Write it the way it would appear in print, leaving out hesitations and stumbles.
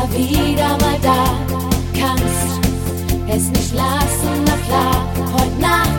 war wieder mal da. Kannst es nicht lassen, na klar, heute Nacht